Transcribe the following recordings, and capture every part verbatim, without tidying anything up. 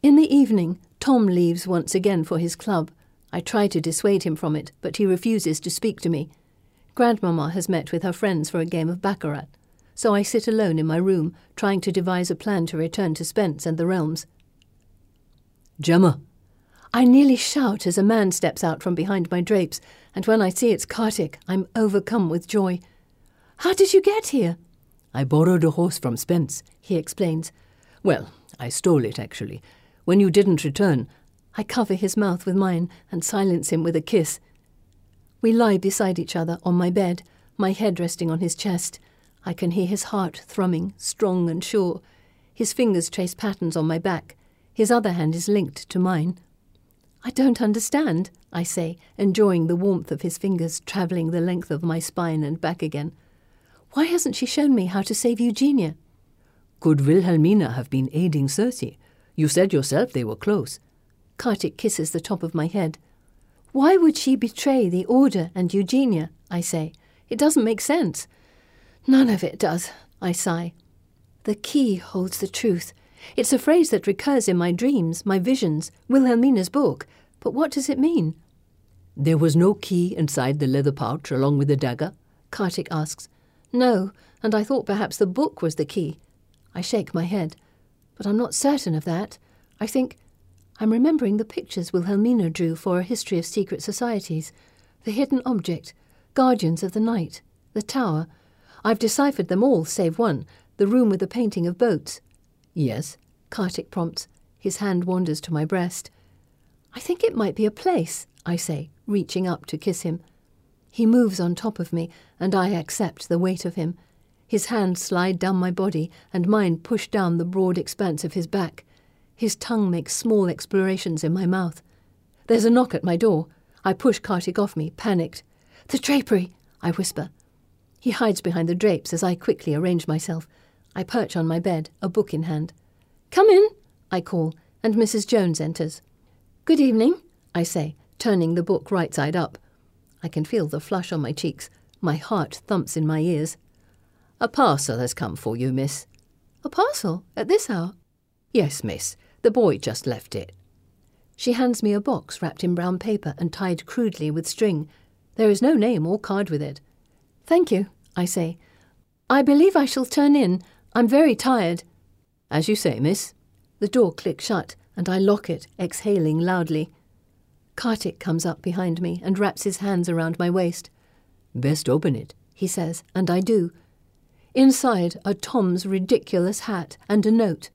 In the evening, Tom leaves once again for his club. I try to dissuade him from it, but he refuses to speak to me. Grandmama has met with her friends for a game of baccarat, so I sit alone in my room, trying to devise a plan to return to Spence and the realms. Gemma! I nearly shout as a man steps out from behind my drapes, and when I see it's Kartik, I'm overcome with joy. How did you get here? I borrowed a horse from Spence, he explains. Well, I stole it, actually. When you didn't return, I cover his mouth with mine and silence him with a kiss. We lie beside each other on my bed, my head resting on his chest. I can hear his heart thrumming, strong and sure. His fingers trace patterns on my back. His other hand is linked to mine. I don't understand, I say, enjoying the warmth of his fingers travelling the length of my spine and back again. Why hasn't she shown me how to save Eugenia? Could Wilhelmina have been aiding Circe? You said yourself they were close. Kartik kisses the top of my head. Why would she betray the Order and Eugenia, I say. It doesn't make sense. None of it does, I sigh. The key holds the truth. It's a phrase that recurs in my dreams, my visions, Wilhelmina's book. But what does it mean? There was no key inside the leather pouch along with the dagger? Kartik asks. No, and I thought perhaps the book was the key. I shake my head. But I'm not certain of that. I think I'm remembering the pictures Wilhelmina drew for A History of Secret Societies. The Hidden Object, Guardians of the Night, the Tower. I've deciphered them all save one, the room with the painting of boats. Yes, Kartik prompts. His hand wanders to my breast. I think it might be a place, I say, reaching up to kiss him. He moves on top of me, and I accept the weight of him. His hands slide down my body, and mine push down the broad expanse of his back. His tongue makes small explorations in my mouth. There's a knock at my door. I push Kartik off me, panicked. The drapery, I whisper. He hides behind the drapes as I quickly arrange myself. I perch on my bed, a book in hand. Come in, I call, and Missus Jones enters. Good evening, I say, turning the book right side up. I can feel the flush on my cheeks. My heart thumps in my ears. A parcel has come for you, miss. A parcel? At this hour? Yes, miss. The boy just left it. She hands me a box wrapped in brown paper and tied crudely with string. There is no name or card with it. Thank you, I say. I believe I shall turn in. I'm very tired. As you say, miss. The door clicks shut, and I lock it, exhaling loudly. Kartik comes up behind me and wraps his hands around my waist. Best open it, he says, and I do. Inside are Tom's ridiculous hat and a note.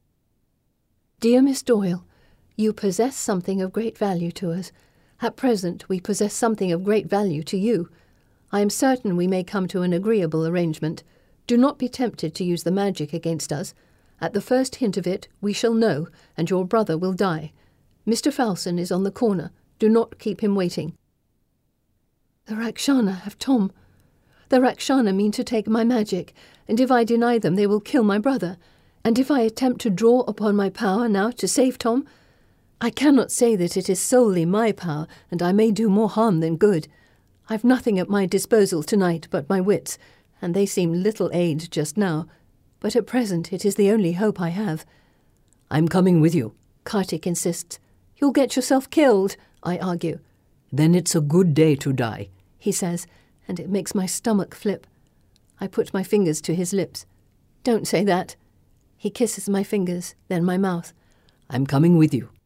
Dear Miss Doyle, you possess something of great value to us. At present we possess something of great value to you. I am certain we may come to an agreeable arrangement. Do not be tempted to use the magic against us. At the first hint of it, we shall know, and your brother will die. Mister Falson is on the corner. Do not keep him waiting. The Rakshana have Tom. The Rakshana mean to take my magic, and if I deny them, they will kill my brother. And if I attempt to draw upon my power now to save Tom, I cannot say that it is solely my power, and I may do more harm than good. I've nothing at my disposal tonight but my wits, and they seem little aid just now. But at present it is the only hope I have. I'm coming with you, Kartik insists. You'll get yourself killed, I argue. Then it's a good day to die, he says, and it makes my stomach flip. I put my fingers to his lips. Don't say that. He kisses my fingers, then my mouth. I'm coming with you.